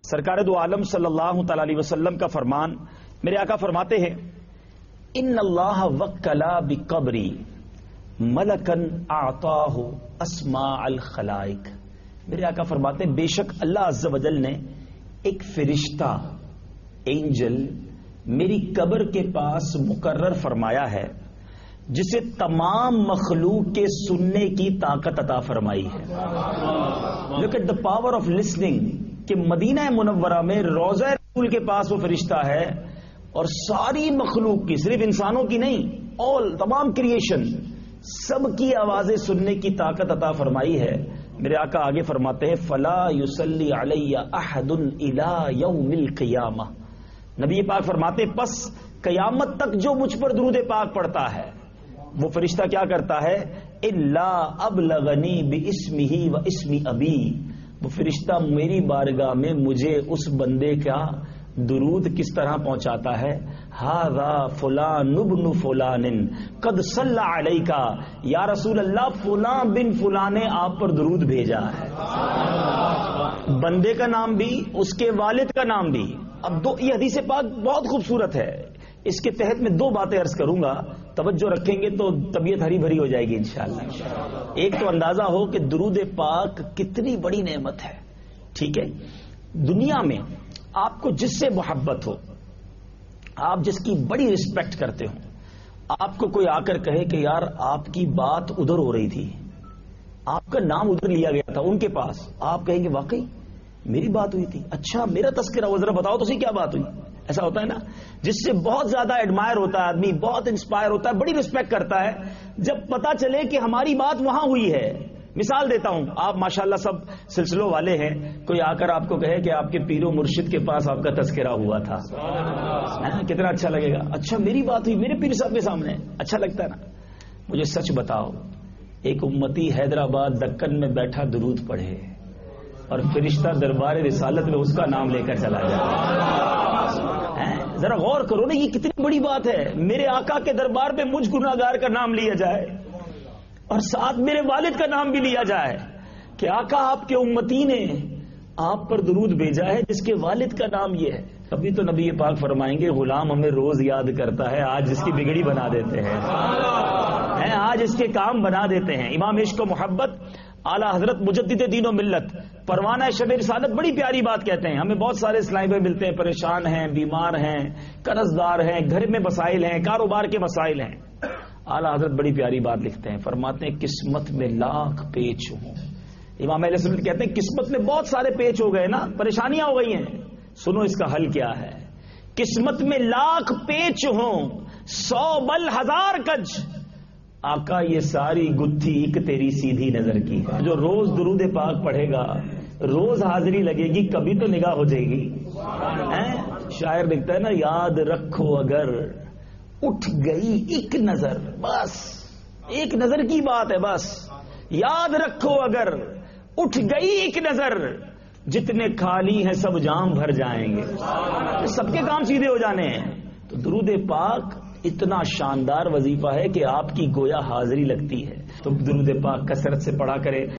سرکار دو عالم صلی اللہ تعالی علیہ وسلم کا فرمان، میرے آقا فرماتے ہیں ان اللہ وکلا بقبری ملکن اعطاہ اسماء الخلائق. میرے آقا فرماتے ہیں بے شک اللہ عز و جل نے ایک فرشتہ اینجل میری قبر کے پاس مقرر فرمایا ہے جسے تمام مخلوق کے سننے کی طاقت عطا فرمائی ہے. Look at the power of listening کہ مدینہ منورہ میں روضہ رسول کے پاس وہ فرشتہ ہے اور ساری مخلوق کی، صرف انسانوں کی نہیں، تمام کریشن سب کی آوازیں سننے کی طاقت عطا فرمائی ہے. میرے آقا آگے فرماتے ہیں فلا یصلی علی احد الی یوم القیامہ. نبی پاک فرماتے ہیں پس قیامت تک جو مجھ پر درود پاک پڑھتا ہے وہ فرشتہ کیا کرتا ہے الا ابلغنی باسمہ و اسم ابی. وہ فرشتہ میری بارگاہ میں مجھے اس بندے کا درود کس طرح پہنچاتا ہے ھذا فلان ابن فلان قد صلی علیک، یا رسول اللہ فلاں بن فلاں نے آپ پر درود بھیجا ہے. بندے کا نام بھی، اس کے والد کا نام بھی. اب یہ حدیث پاک بہت خوبصورت ہے. اس کے تحت میں دو باتیں عرض کروں گا، توجہ رکھیں گے تو طبیعت ہری بھری ہو جائے گی انشاءاللہ. ایک تو اندازہ ہو کہ درود پاک کتنی بڑی نعمت ہے. ٹھیک ہے، دنیا میں آپ کو جس سے محبت ہو، آپ جس کی بڑی رسپیکٹ کرتے ہو، آپ کو کوئی آ کر کہے کہ یار آپ کی بات ادھر ہو رہی تھی، آپ کا نام ادھر لیا گیا تھا ان کے پاس، آپ کہیں گے واقعی میری بات ہوئی تھی، اچھا میرا تذکرہ ہو، ذرا بتاؤ تو صحیح کیا بات ہوئی. ایسا ہوتا ہے نا، جس سے بہت زیادہ ایڈمائر ہوتا ہے آدمی، بہت انسپائر ہوتا ہے، بڑی رسپیکٹ کرتا ہے جب پتا چلے کہ ہماری بات وہاں ہوئی ہے. مثال دیتا ہوں، آپ ماشاءاللہ سب سلسلوں والے ہیں، کوئی آ کر آپ کو کہے کہ آپ کے پیر و مرشد کے پاس آپ کا تذکرہ ہوا تھا، کتنا اچھا لگے گا. اچھا میری بات ہوئی میرے پیر صاحب کے سامنے، اچھا لگتا ہے نا. مجھے سچ بتاؤ، ایک امتی حیدرآباد دکن میں بیٹھا درود پڑھے اور فرشتہ دربار رسالت میں اس کا نام لے کر چلا جائے. ذرا غور کرو نا، یہ کتنی بڑی بات ہے. میرے آقا کے دربار میں مجھ گناہگار کا نام لیا جائے اور ساتھ میرے والد کا نام بھی لیا جائے کہ آقا آپ کے امتی نے آپ پر درود بھیجا ہے جس کے والد کا نام یہ ہے. ابھی تو نبی پاک فرمائیں گے غلام ہمیں روز یاد کرتا ہے، آج اس کی بگڑی بنا دیتے ہیں، آج اس کے کام بنا دیتے ہیں. امام عشق و محبت اعلیٰ حضرت مجدد دین و ملت پروانہ شب رسالت بڑی پیاری بات کہتے ہیں. ہمیں بہت سارے اسلام ملتے ہیں، پریشان ہیں، بیمار ہیں، قرض دار ہیں، گھر میں مسائل ہیں، کاروبار کے مسائل ہیں. اعلیٰ حضرت بڑی پیاری بات لکھتے ہیں، فرماتے ہیں قسمت میں لاکھ پیچ ہوں. امام اہل سنت کہتے ہیں قسمت میں بہت سارے پیچ ہو گئے نا، پریشانیاں ہو گئی ہیں، سنو اس کا حل کیا ہے. قسمت میں لاکھ پیچ ہوں 100 بل 1000 کج، آقا یہ ساری گتھی ایک تیری سیدھی نظر کی ہے. جو روز درود پاک پڑھے گا، روز حاضری لگے گی، کبھی تو نگاہ ہو جائے گی. شاعر لکھتا ہے نا یاد رکھو اگر اٹھ گئی ایک نظر، بس ایک نظر کی بات ہے، بس یاد رکھو اگر اٹھ گئی ایک نظر، جتنے خالی ہیں سب جام بھر جائیں گے. سب کے کام سیدھے ہو جانے ہیں. تو درود پاک اتنا شاندار وظیفہ ہے کہ آپ کی گویا حاضری لگتی ہے. تو درود پاک کثرت سے پڑھا کرے.